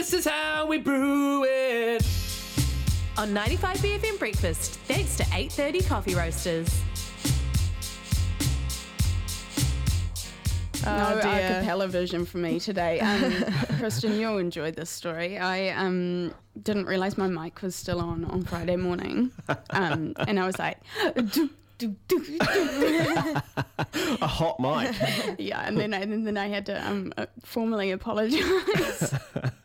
this is how we brew it. On 95BFM Breakfast, thanks to 8:30 Coffee Roasters. No a cappella version for me today. Kristen, you'll enjoy this story. I didn't realise my mic was still on Friday morning, and I was like, A hot mic. yeah, and then I had to formally apologise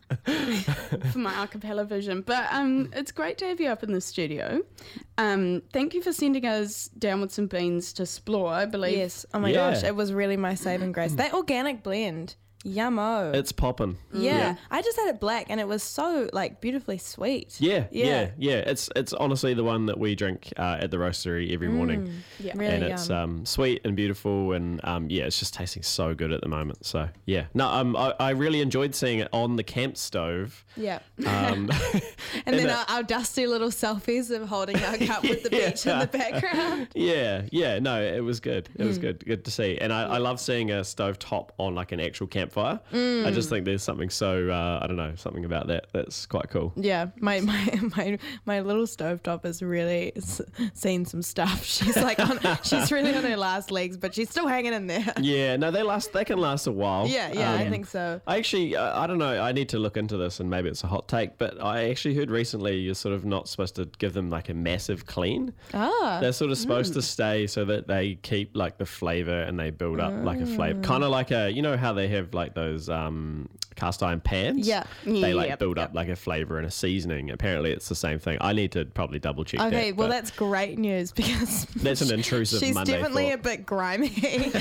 for my a cappella version. But it's great to have you up in the studio. Thank you for sending us down with some beans to explore, I believe. Yes. Oh my gosh, it was really my saving grace. That organic blend. Yummo. It's popping. Yeah. I just had it black and it was so like beautifully sweet. Yeah. It's honestly the one that we drink at the roastery every morning. Yeah. Really and it's sweet and beautiful and it's just tasting so good at the moment. So yeah. No, I really enjoyed seeing it on the camp stove. Yeah. And then our dusty little selfies of holding our cup with the beach in the background. Yeah. No, it was good. It was good to see. And I love seeing a stove top on like an actual campfire. I just think there's something so I don't know, something about that's quite cool. Yeah, my little stovetop has really seen some stuff. She's like she's really on her last legs, but she's still hanging in there. Yeah, no, they can last a while. Yeah, I think so. I actually I don't know, I need to look into this and maybe it's a hot take, but I actually heard recently you're sort of not supposed to give them like a massive clean. They're sort of supposed to stay so that they keep like the flavour and they build up like a flavour, kind of like you know how they have like those cast iron pans. They build up like a flavour and a seasoning. Apparently it's the same thing. I need to probably double check that. Okay, well that's great news because that's an intrusive she's Monday definitely thought. a bit grimy.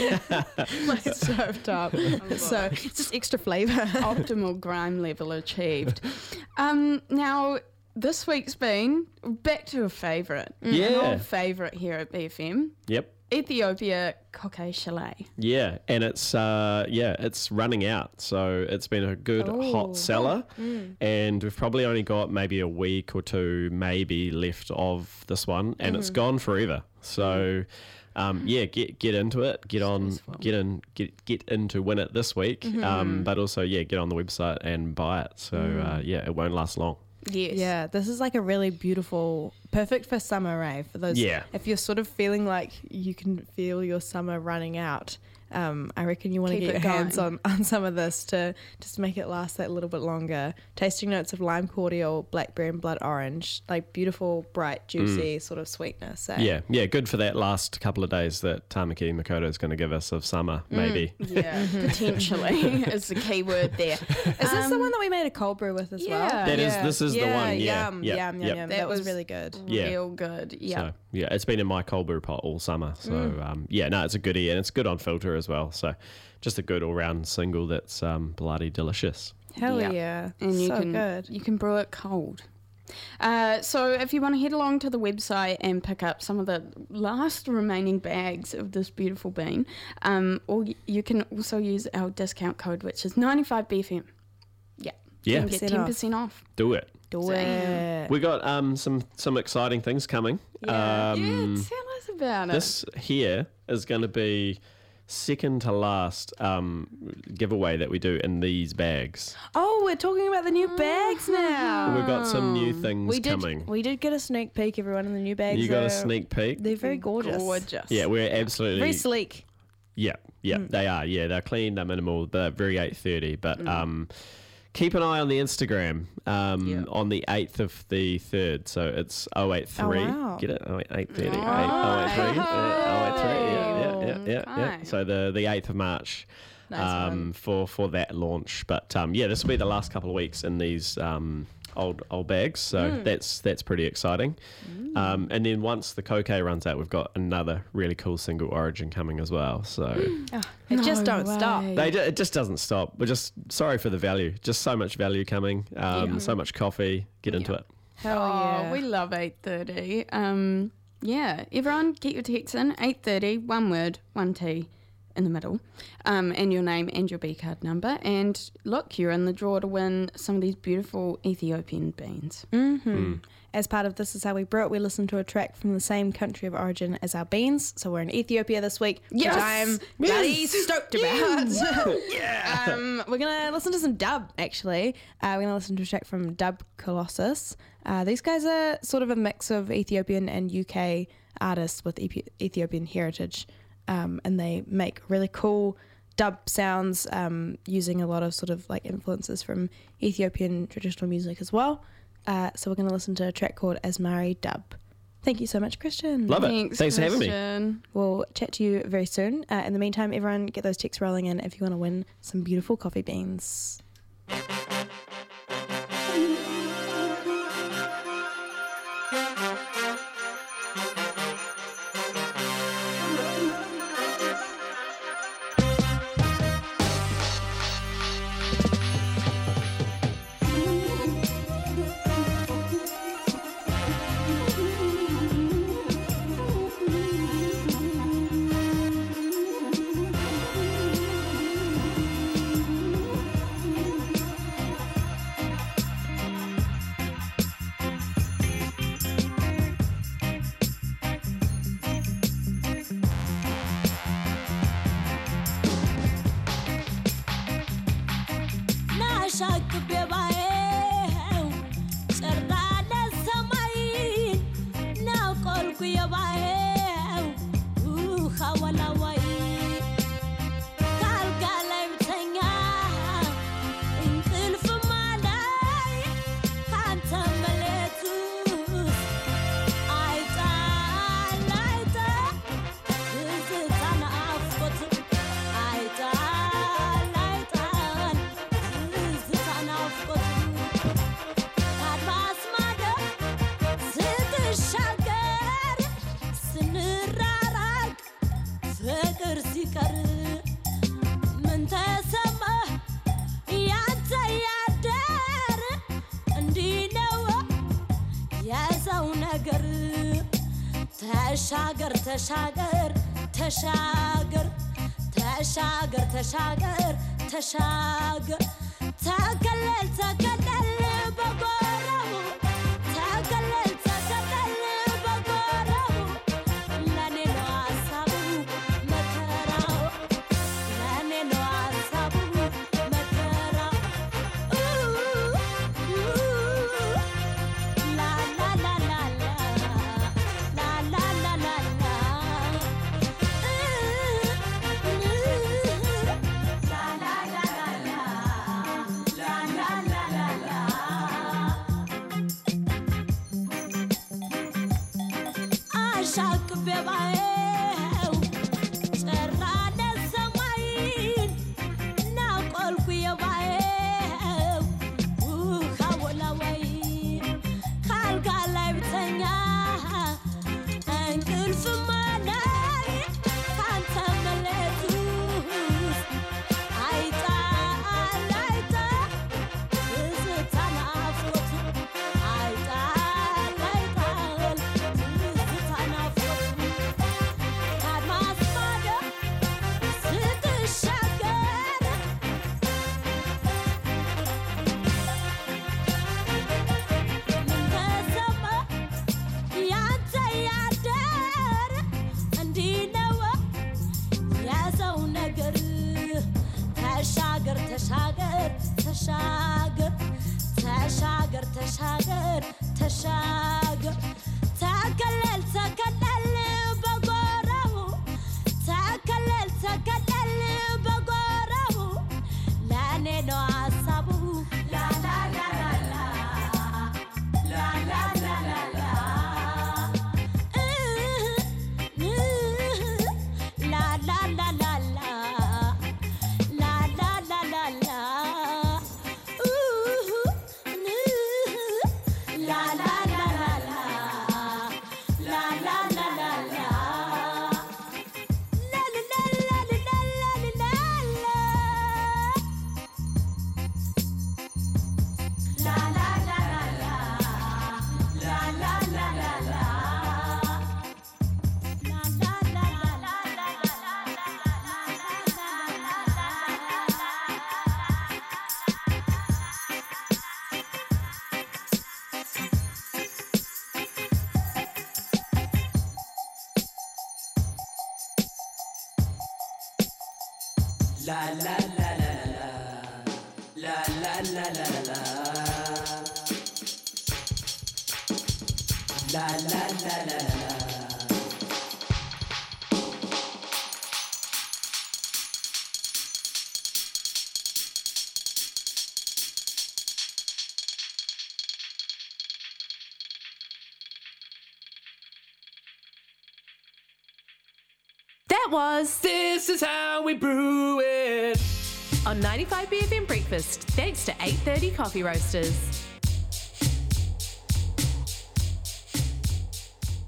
My stovetop. So it's just extra flavour. Optimal grime level achieved. Now, this week's been back to a favourite. An old favourite here at BFM. Yep. Ethiopia Coque Chalet. Yeah, and it's running out. So it's been a good hot seller, and we've probably only got maybe a week or two maybe left of this one, and it's gone forever. So get into it, get in to win it this week. But also get on the website and buy it. So it won't last long. Yes. Yeah, this is like a really beautiful, perfect for summer, Ray. For those, if you're sort of feeling like you can feel your summer running out, I reckon you want to get your hands on some of this to just make it last that little bit longer. Tasting notes of lime cordial, blackberry and blood orange, like beautiful, bright, juicy sort of sweetness. Eh? Yeah, good for that last couple of days that Tamaki Makoto is going to give us of summer, maybe. Yeah, potentially is the key word there. Is this the one that we made a cold brew with as well? This is the one. Yum. That That was really good. Real good. Yeah. So, it's been in my cold brew pot all summer. So, it's a goodie and it's good on filter as well. So, just a good all-round single that's bloody delicious. Hell yeah. And good. You can brew it cold. So if you want to head along to the website and pick up some of the last remaining bags of this beautiful bean, or you can also use our discount code, which is 95BFM. Yeah. You can get 10% off. Do it. Do it. We got some exciting things coming. Tell us about it. This here is going to be second to last giveaway that we do in these bags. Oh, we're talking about the new bags now. We've got some new things coming. We did get a sneak peek, everyone, in the new bags. You got a sneak peek? They're very gorgeous. Yeah, we're absolutely... Very sleek. Yeah, they are. Yeah, they're clean, they're minimal, they're very 8:30, but... keep an eye on the Instagram on the 8th of the 3rd. So it's 083. Oh, wow. Get it? 830. 083. 083. Yeah. So the 8th of March for that launch. But this will be the last couple of weeks in these old bags. So that's pretty exciting. And then once the Coque runs out, we've got another really cool single origin coming as well. So it just don't stop. It just doesn't stop. We're just sorry for the value. Just so much value coming. So much coffee. Get into it. Hell yeah. We love 8:30. Everyone get your texts in. 8:30, one word, one T. in the middle, and your name and your B card number. And look, you're in the draw to win some of these beautiful Ethiopian beans. As part of This Is How We Brew It, we listened to a track from the same country of origin as our beans. So we're in Ethiopia this week, which I'm bloody stoked about. We're going to listen to some dub, actually. We're going to listen to a track from Dub Colossus. These guys are sort of a mix of Ethiopian and UK artists with Ethiopian heritage. And they make really cool dub sounds using a lot of sort of like influences from Ethiopian traditional music as well. So we're going to listen to a track called Asmari Dub. Thank you so much, Christian. Love it. Thanks for having me. We'll chat to you very soon. In the meantime, everyone get those texts rolling in if you want to win some beautiful coffee beans. ተሻገር ተሻገር ተሻገር ተሻገር ተሻገር ተሻገር ተከለል ተከለል በጎራው ተከለል ተከለል በጎራው ለኔ ነው ሀሳቡ መከራው ለኔ ነው ሀሳቡ መከራው ላ ላ ላ ላ That was This Is How We Brew It on 95BFM Breakfast, thanks to 8:30 Coffee Roasters.